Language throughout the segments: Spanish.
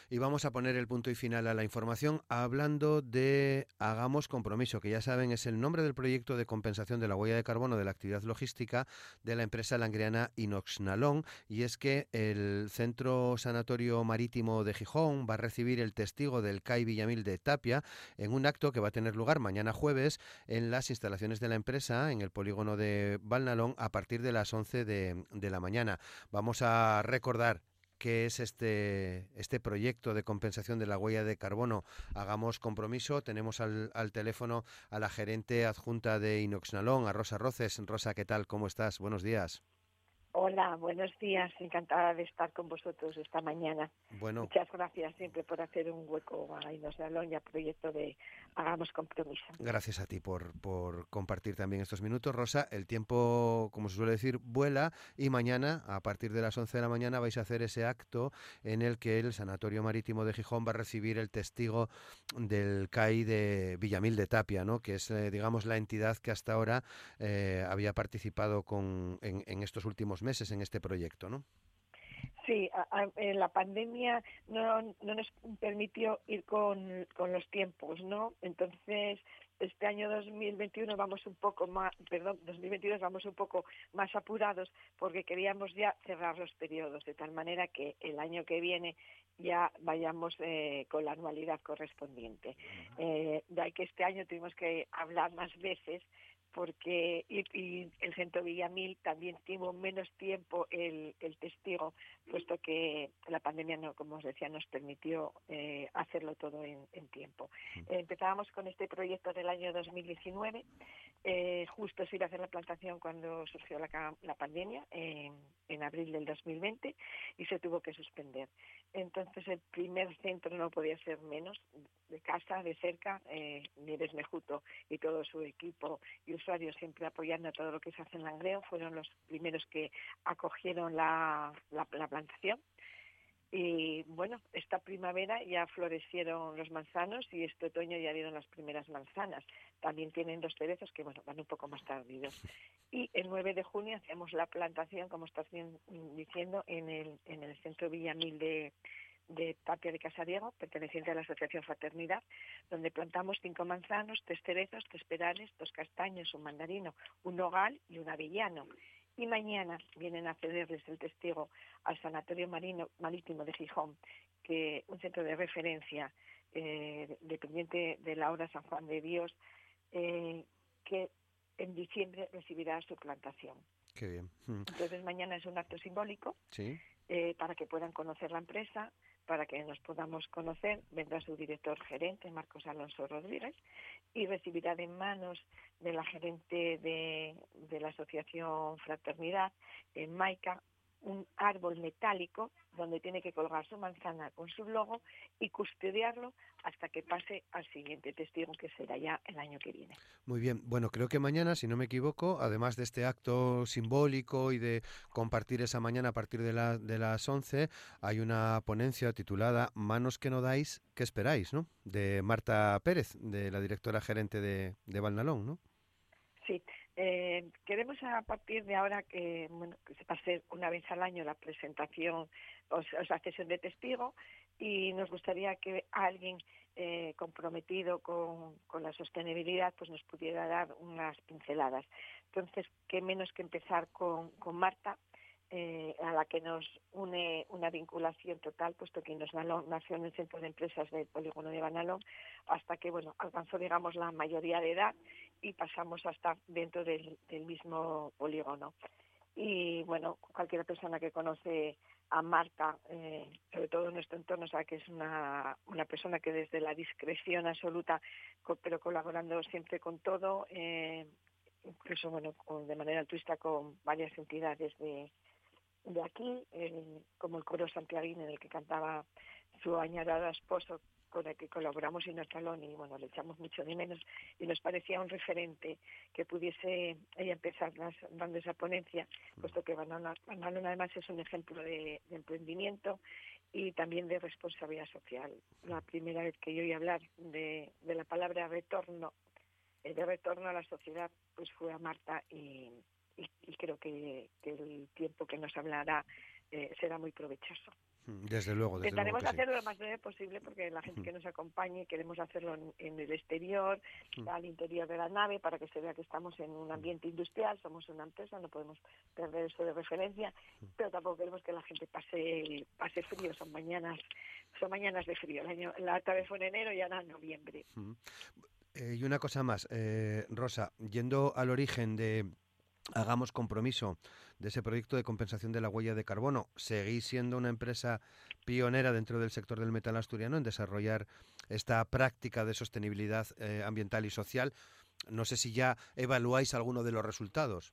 Y vamos a poner el punto y final a la información hablando de Hagamos Compromiso, que ya saben es el nombre del proyecto de compensación de la huella de carbono de la actividad logística de la empresa langreana Inoxnalón. Y es que el Centro Sanatorio Marítimo de Gijón va a recibir el testigo del CAI Villamil de Tapia en un acto que va a tener lugar mañana jueves en las instalaciones de la empresa en el polígono de Valnalón a partir de las 11 de la mañana. Vamos a recordar qué es este proyecto de compensación de la huella de carbono. Hagamos Compromiso. Tenemos al teléfono a la gerente adjunta de Inoxnalón, a Rosa Roces. Rosa, ¿qué tal? ¿Cómo estás? Buenos días. Hola, buenos días. Encantada de estar con vosotros esta mañana. Bueno, Muchas gracias siempre por hacer un hueco a Inoxnalón y al proyecto de Hagamos Compromiso. gracias a ti por compartir también estos minutos, Rosa. El tiempo, como se suele decir, vuela y mañana, a partir de las 11 de la mañana, vais a hacer ese acto en el que el Sanatorio Marítimo de Gijón va a recibir el testigo del CAI de Villamil de Tapia, ¿no? Que es, digamos, la entidad que hasta ahora había participado en estos últimos meses en este proyecto, ¿no? Sí, la pandemia no nos permitió ir con los tiempos, ¿no? Entonces, este año 2021 vamos un poco más, 2022 vamos un poco más apurados porque queríamos ya cerrar los periodos, de tal manera que el año que viene ya vayamos con la anualidad correspondiente. De ahí que este año tuvimos que hablar más veces porque y el Centro Villamil también tuvo menos tiempo el testigo, puesto que la pandemia, no, como os decía, nos permitió hacerlo todo en tiempo. Empezábamos con este proyecto del año 2019, justo se iba a hacer la plantación cuando surgió la pandemia, en abril del 2020, y se tuvo que suspender. Entonces el primer centro no podía ser menos, de casa, de cerca, Nieves Mejuto y todo su equipo y usuarios siempre apoyando todo lo que se hace en Langreo, fueron los primeros que acogieron la plantación. Y bueno, esta primavera ya florecieron los manzanos y este otoño ya dieron las primeras manzanas. También tienen los cerezos que, bueno, van un poco más tardidos. Y el 9 de junio hacemos la plantación, como estás bien diciendo, en el Centro Villamil de Tapia de Casariego, perteneciente a la Asociación Fraternidad, donde plantamos 5 manzanos, 3 cerezos, 3 perales, 2 castaños, un mandarino, un nogal y un avellano. Y mañana vienen a cederles el testigo al Sanatorio Marítimo de Gijón, que un centro de referencia dependiente de la obra San Juan de Dios, que en diciembre recibirá su plantación. Qué bien. Entonces mañana es un acto simbólico, Sí. para que puedan conocer la empresa, para que nos podamos conocer. Vendrá su director gerente, Marcos Alonso Rodríguez, y recibirá de manos de la gerente de la Asociación Fraternidad, Maica, un árbol metálico donde tiene que colgar su manzana con su logo y custodiarlo hasta que pase al siguiente testigo, que será ya el año que viene. Muy bien, bueno, creo que mañana, si no me equivoco, además de este acto simbólico y de compartir esa mañana a partir de las 11, hay una ponencia titulada Manos que no dais, ¿qué esperáis?, ¿no? De Marta Pérez, de la directora gerente de Valnalón, ¿no? Sí, queremos a partir de ahora que se va a hacer una vez al año la presentación, o sea, sesión de testigo, y nos gustaría que alguien comprometido con la sostenibilidad pues nos pudiera dar unas pinceladas. Entonces, qué menos que empezar con Marta, a la que nos une una vinculación total, puesto que Inoxnalón nació en el centro de empresas del polígono de Valnalón, hasta que alcanzó, digamos, la mayoría de edad y pasamos a estar dentro del mismo polígono. Y bueno, cualquier persona que conoce a Marta, sobre todo en nuestro entorno, sabe que es una persona que desde la discreción absoluta, pero colaborando siempre con todo, incluso de manera altruista con varias entidades de aquí, como el coro santiaguín, en el que cantaba su añorado esposo, con el que colaboramos en el salón, y bueno, le echamos mucho de menos, y nos parecía un referente que pudiese ella empezar dando esa ponencia, puesto que Valnalón además es un ejemplo de emprendimiento y también de responsabilidad social. La primera vez que yo oí hablar de la palabra retorno, de retorno a la sociedad, pues fue a Marta, y creo que el tiempo que nos hablará será muy provechoso. Desde luego Intentaremos que sí. hacerlo lo más breve posible porque la gente que nos acompañe queremos hacerlo en el exterior, al interior de la nave, para que se vea que estamos en un ambiente industrial, somos una empresa, no podemos perder eso de referencia, pero tampoco queremos que la gente pase frío, son mañanas de frío. La otra vez fue en enero y ahora en noviembre. Y una cosa más, Rosa, yendo al origen de Hagamos Compromiso, de ese proyecto de compensación de la huella de carbono, ¿seguís siendo una empresa pionera dentro del sector del metal asturiano en desarrollar esta práctica de sostenibilidad ambiental y social? No sé si ya evaluáis alguno de los resultados.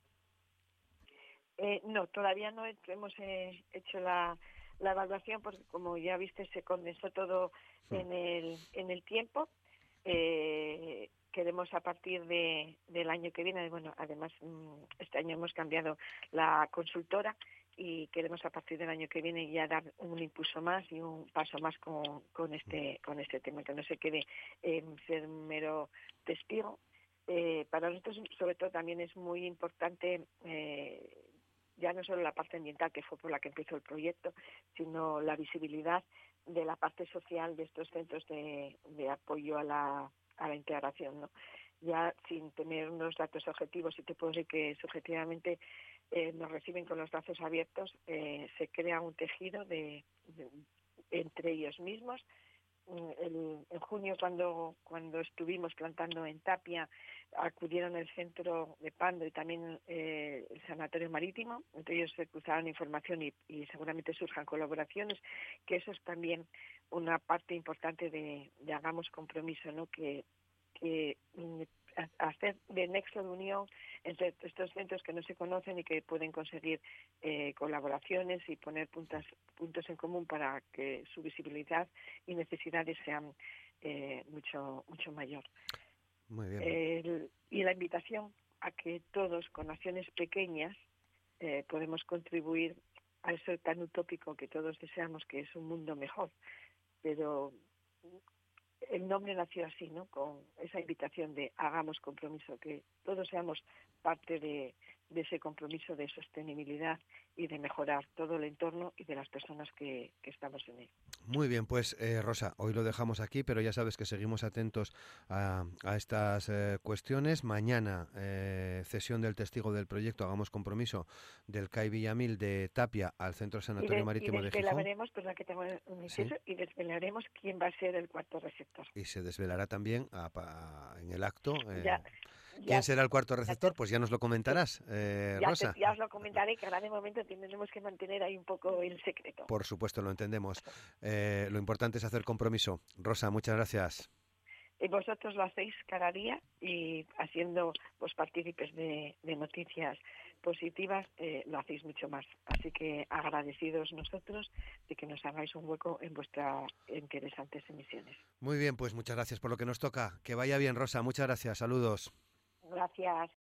No, todavía no hemos hecho la evaluación porque, como ya viste, se condensó todo en el tiempo. Queremos a partir del año que viene, bueno, además este año hemos cambiado la consultora y queremos a partir del año que viene ya dar un impulso más y un paso más con este tema, que no se quede ser un mero testigo. Para nosotros, sobre todo, también es muy importante ya no solo la parte ambiental, que fue por la que empezó el proyecto, sino la visibilidad de la parte social de estos centros de apoyo a la integración, ¿no? Ya sin tener unos datos objetivos, y te puedo decir que subjetivamente nos reciben con los brazos abiertos, se crea un tejido entre ellos mismos. En junio, cuando estuvimos plantando en Tapia, acudieron el centro de Pando y también el sanatorio marítimo. Entre ellos se cruzaron información y seguramente surjan colaboraciones, que eso es también una parte importante de Hagamos Compromiso, ¿no? Que hacer de nexo de unión entre estos centros que no se conocen y que pueden conseguir colaboraciones y poner puntos en común para que su visibilidad y necesidades sean mucho mayor. Muy bien. Y la invitación a que todos, con acciones pequeñas, podemos contribuir a eso tan utópico que todos deseamos, que es un mundo mejor. Pero el nombre nació así, ¿no? Con esa invitación de Hagamos Compromiso, que todos seamos parte de ese compromiso de sostenibilidad y de mejorar todo el entorno y de las personas que estamos en él. Muy bien, pues Rosa, hoy lo dejamos aquí, pero ya sabes que seguimos atentos a estas cuestiones. Mañana, cesión del testigo del proyecto Hagamos Compromiso del CAI Villamil de Tapia al Centro Sanatorio Marítimo de Gijón. Perdón que tengo un inciso, y desvelaremos quién va a ser el cuarto receptor. Y se desvelará también en el acto. ¿Quién será el cuarto receptor? Pues ya nos lo comentarás, Rosa. Ya os lo comentaré, que ahora de momento tendremos que mantener ahí un poco el secreto. Por supuesto, lo entendemos. Lo importante es hacer compromiso. Rosa, muchas gracias. Y vosotros lo hacéis cada día y haciendo partícipes de noticias positivas, lo hacéis mucho más. Así que agradecidos nosotros de que nos hagáis un hueco en vuestras interesantes emisiones. Muy bien, pues muchas gracias por lo que nos toca. Que vaya bien, Rosa. Muchas gracias. Saludos. Gracias.